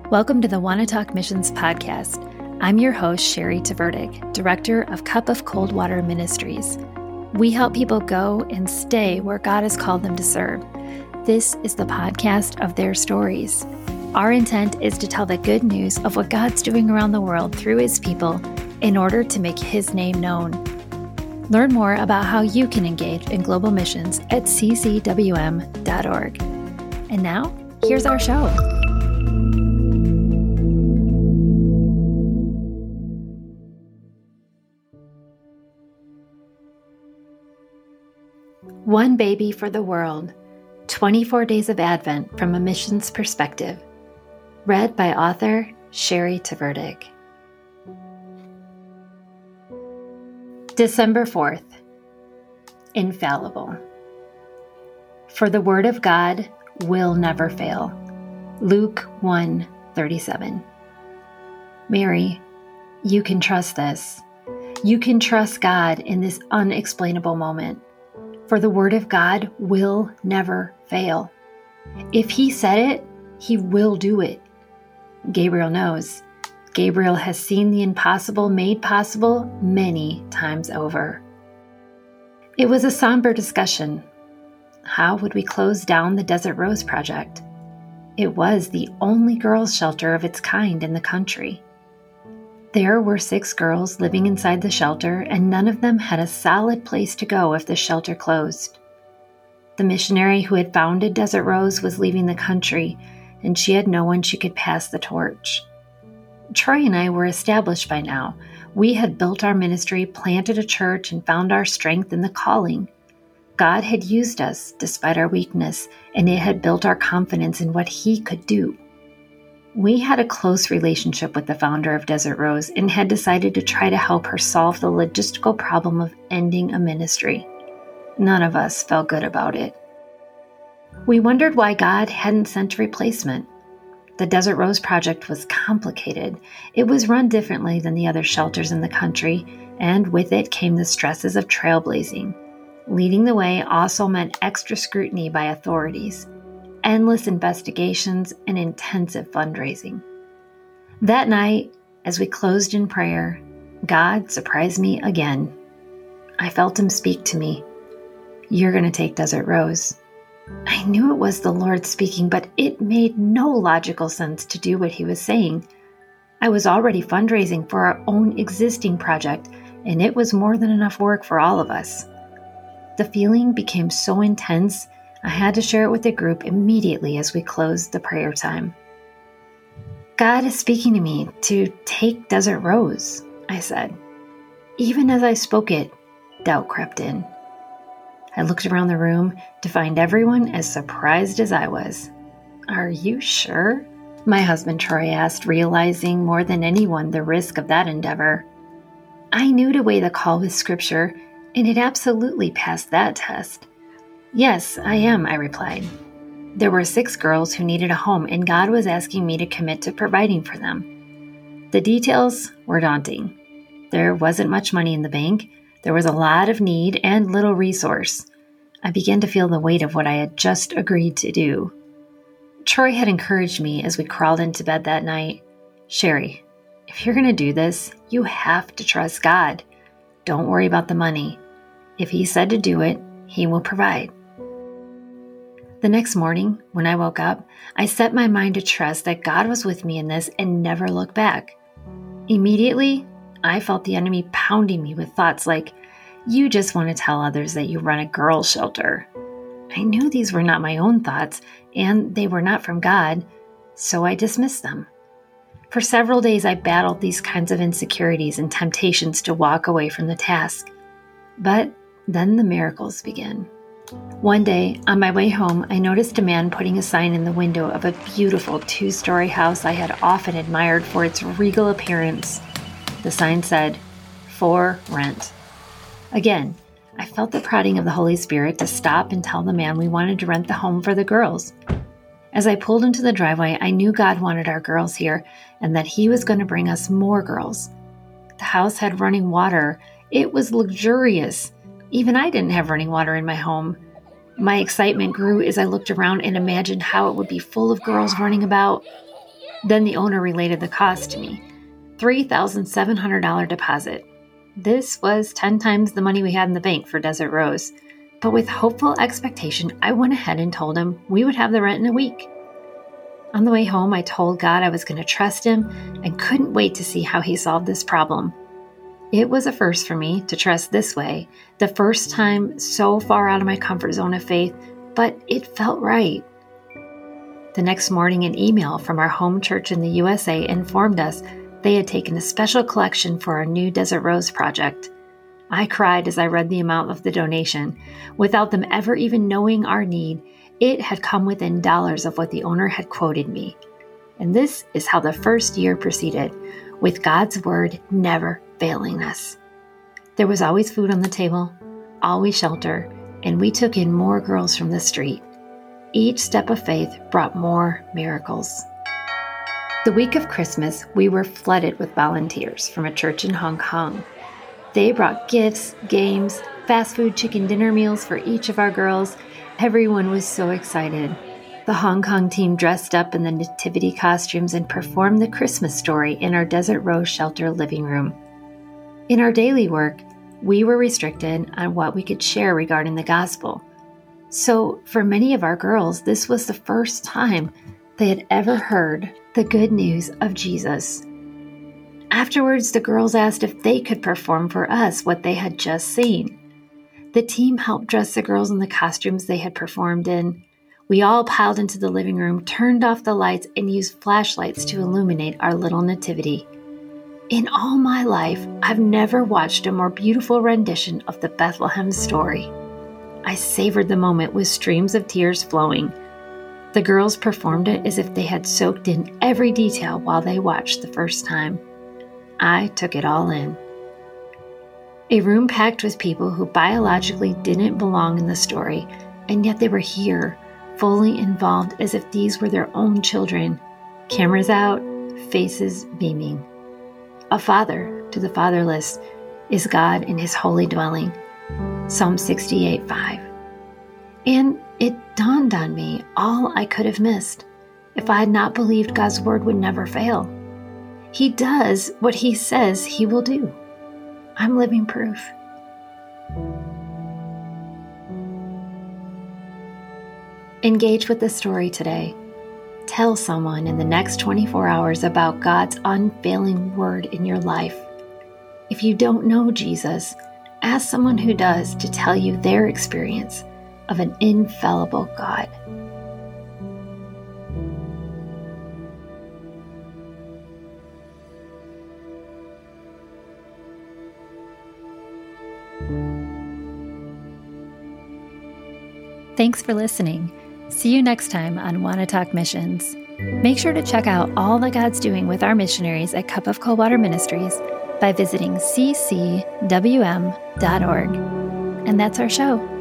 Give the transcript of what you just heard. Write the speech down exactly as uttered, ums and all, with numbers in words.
Welcome to the Wanna Talk Missions podcast. I'm your host, Sherry Tverdig, Director of Cup of Cold Water Ministries. We help people go and stay where God has called them to serve. This is the podcast of their stories. Our intent is to tell the good news of what God's doing around the world through His people in order to make His name known. Learn more about how you can engage in global missions at c c w m dot org. And now, here's our show. One Baby for the World, twenty-four Days of Advent from a Missions Perspective. Read by author Sherry Tverdig. December fourth. Infallible. For the Word of God will never fail. Luke one thirty-seven. Mary, you can trust this. You can trust God in this unexplainable moment. For the Word of God will never fail. If He said it, He will do it. Gabriel knows. Gabriel has seen the impossible made possible many times over. It was a somber discussion. How would we close down the Desert Rose Project? It was the only girls' shelter of its kind in the country. There were six girls living inside the shelter, and none of them had a solid place to go if the shelter closed. The missionary who had founded Desert Rose was leaving the country, and she had no one she could pass the torch. Troy and I were established by now. We had built our ministry, planted a church, and found our strength in the calling. God had used us despite our weakness, and it had built our confidence in what He could do. We had a close relationship with the founder of Desert Rose and had decided to try to help her solve the logistical problem of ending a ministry. None of us felt good about it. We wondered why God hadn't sent a replacement. The Desert Rose Project was complicated. It was run differently than the other shelters in the country, and with it came the stresses of trailblazing. Leading the way also meant extra scrutiny by authorities, endless investigations, and intensive fundraising. That night, as we closed in prayer, God surprised me again. I felt Him speak to me. You're going to take Desert Rose. I knew it was the Lord speaking, but it made no logical sense to do what He was saying. I was already fundraising for our own existing project, and it was more than enough work for all of us. The feeling became so intense, I had to share it with the group immediately as we closed the prayer time. God is speaking to me to take Desert Rose, I said. Even as I spoke it, doubt crept in. I looked around the room to find everyone as surprised as I was. Are you sure? My husband Troy asked, realizing more than anyone the risk of that endeavor. I knew to weigh the call with Scripture, and it absolutely passed that test. Yes, I am, I replied. There were six girls who needed a home, and God was asking me to commit to providing for them. The details were daunting. There wasn't much money in the bank. There was a lot of need and little resource. I began to feel the weight of what I had just agreed to do. Troy had encouraged me as we crawled into bed that night. Sherry, if you're going to do this, you have to trust God. Don't worry about the money. If He said to do it, He will provide. The next morning, when I woke up, I set my mind to trust that God was with me in this and never look back. Immediately, I felt the enemy pounding me with thoughts like, you just want to tell others that you run a girls' shelter. I knew these were not my own thoughts, and they were not from God, so I dismissed them. For several days, I battled these kinds of insecurities and temptations to walk away from the task. But then the miracles began. One day, on my way home, I noticed a man putting a sign in the window of a beautiful two-story house I had often admired for its regal appearance. The sign said, "For rent." Again, I felt the prodding of the Holy Spirit to stop and tell the man we wanted to rent the home for the girls. As I pulled into the driveway, I knew God wanted our girls here and that He was going to bring us more girls. The house had running water. It was luxurious. Even I didn't have running water in my home. My excitement grew as I looked around and imagined how it would be full of girls running about. Then the owner related the cost to me. three thousand seven hundred dollars deposit. This was ten times the money we had in the bank for Desert Rose. But with hopeful expectation, I went ahead and told him we would have the rent in a week. On the way home, I told God I was going to trust him and couldn't wait to see how he solved this problem. It was a first for me to trust this way, the first time so far out of my comfort zone of faith, but it felt right. The next morning, an email from our home church in the U S A informed us they had taken a special collection for our new Desert Rose project. I cried as I read the amount of the donation. Without them ever even knowing our need, it had come within dollars of what the owner had quoted me. And this is how the first year proceeded, with God's word never failing us. There was always food on the table, always shelter, and we took in more girls from the street. Each step of faith brought more miracles. The week of Christmas, we were flooded with volunteers from a church in Hong Kong. They brought gifts, games, fast food chicken dinner meals for each of our girls. Everyone was so excited. The Hong Kong team dressed up in the nativity costumes and performed the Christmas story in our Desert Rose shelter living room. In our daily work, we were restricted on what we could share regarding the gospel. So for many of our girls, this was the first time they had ever heard the good news of Jesus. Afterwards, the girls asked if they could perform for us what they had just seen. The team helped dress the girls in the costumes they had performed in. We all piled into the living room, turned off the lights, and used flashlights to illuminate our little nativity. In all my life, I've never watched a more beautiful rendition of the Bethlehem story. I savored the moment with streams of tears flowing. The girls performed it as if they had soaked in every detail while they watched the first time. I took it all in. A room packed with people who biologically didn't belong in the story, and yet they were here, fully involved as if these were their own children. Cameras out, faces beaming. A father to the fatherless is God in his holy dwelling. Psalm sixty-eight five. And it dawned on me all I could have missed if I had not believed God's word would never fail. He does what he says he will do. I'm living proof. Engage with the story today. Tell someone in the next twenty-four hours about God's unfailing word in your life. If you don't know Jesus, ask someone who does to tell you their experience of an infallible God. Thanks for listening. See you next time on Wanna Talk Missions. Make sure to check out all that God's doing with our missionaries at Cup of Cold Water Ministries by visiting c c w m dot org. And that's our show.